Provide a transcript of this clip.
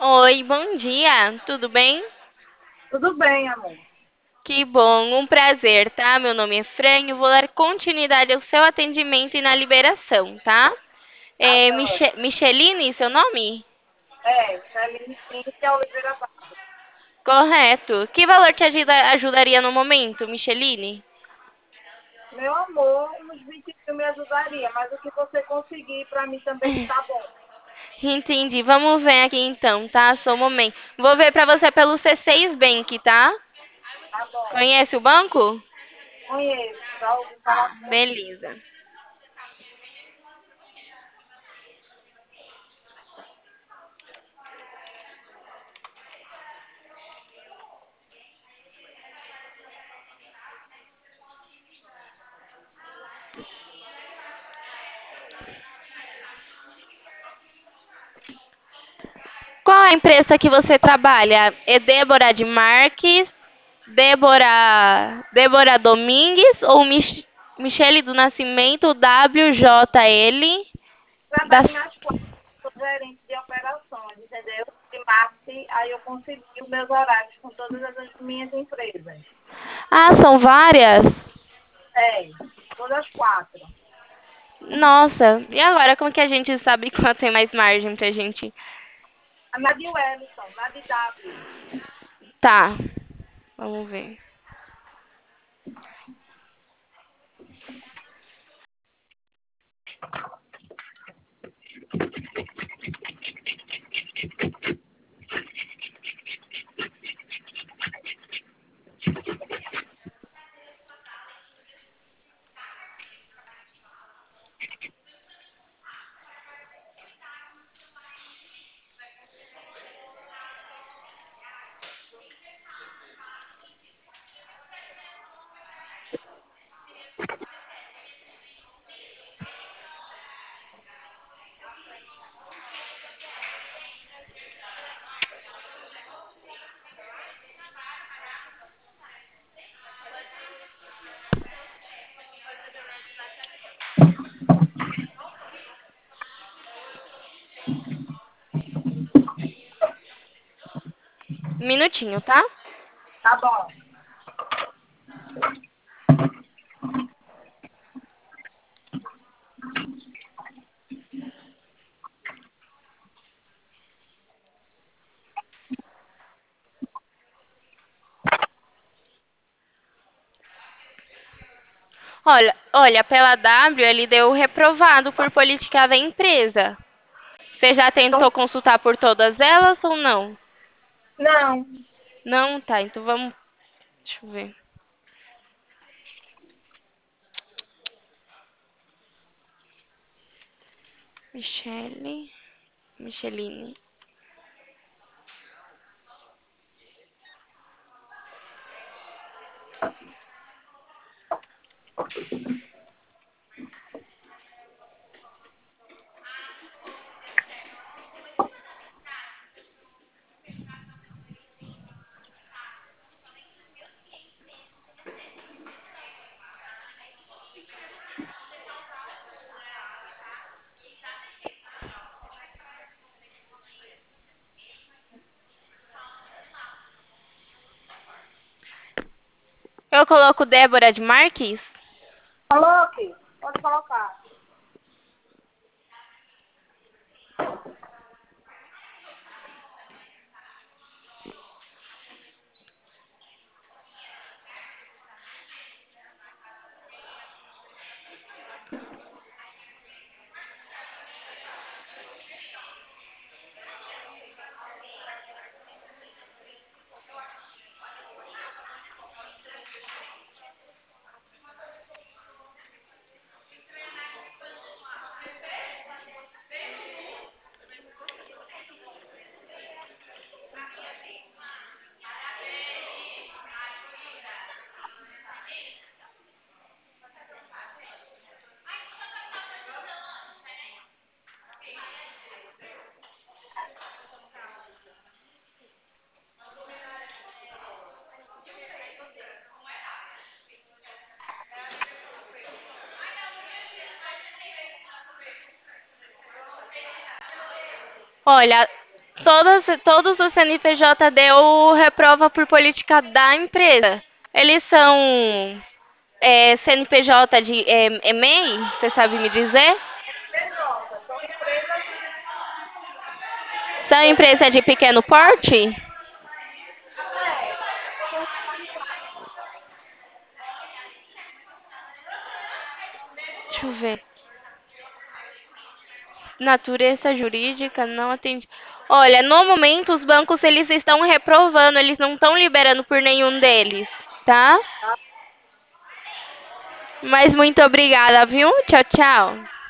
Oi, bom dia, tudo bem? Tudo bem, amor. Que bom, um prazer, tá? Meu nome é Fran e eu vou dar continuidade ao seu atendimento e na liberação, tá? Tá É jóia. Micheline, seu nome? Celine Cíntia Oliveira Barros. Correto. Que valor te ajudaria no momento, Micheline? Meu amor, uns 20 mil me ajudaria, mas o que você conseguir para mim também tá bom. Entendi, vamos ver aqui então, tá? Só um momento. Vou ver pra você pelo C6 Bank, tá? Tá bom. Conhece o banco? Conheço, já ouvi falar muito. Beleza. Qual é a empresa que você trabalha? É Débora de Marques, Débora Domingues ou Michele do Nascimento, WJL? Trabalho Das... nas quatro, sou gerente de operações, entendeu? De marketing, aí eu consegui os meus horários com todas as minhas empresas. Ah, são várias? É, todas quatro. Nossa, e agora como que a gente sabe qual tem mais margem pra gente? A Nadia Wellington, Nadia W. Tá, vamos ver. Um minutinho, tá? Tá bom. Olha, pela W ele deu reprovado por política da empresa. Você já Então, tentou consultar por todas elas ou não? não, Não, tá, então vamos. Deixa eu ver. Michele. Micheline. Eu coloco Débora de Marques? coloque, pode colocar. Olha, Todos os CNPJ deu reprova por política da empresa. Eles são CNPJ de MEI? Você sabe me dizer? PJ, são empresas São empresa de pequeno porte? é, são Deixa eu ver. Natureza jurídica não atende. Olha, no momento os bancos eles estão reprovando, eles não estão liberando por nenhum deles, tá? Mas muito obrigada, viu? Tchau, tchau.